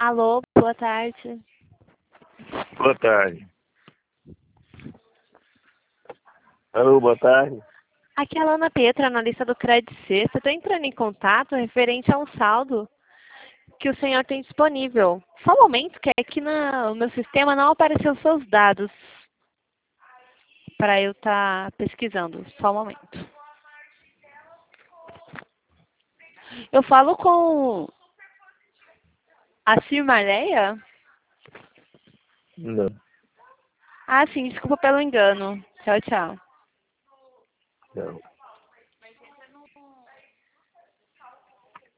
Alô, boa tarde. Boa tarde. Alô, boa tarde. Aqui é a Lana Petra, analista do Credit Suisse. Estou entrando em contato referente a um saldo que o senhor tem disponível. Só um momento, que aqui no meu sistema não apareceu os seus dados para eu estar pesquisando. Só um momento. Eu falo com a Cirmaleia? Não, Ah, sim, desculpa pelo engano. Tchau, tchau. não.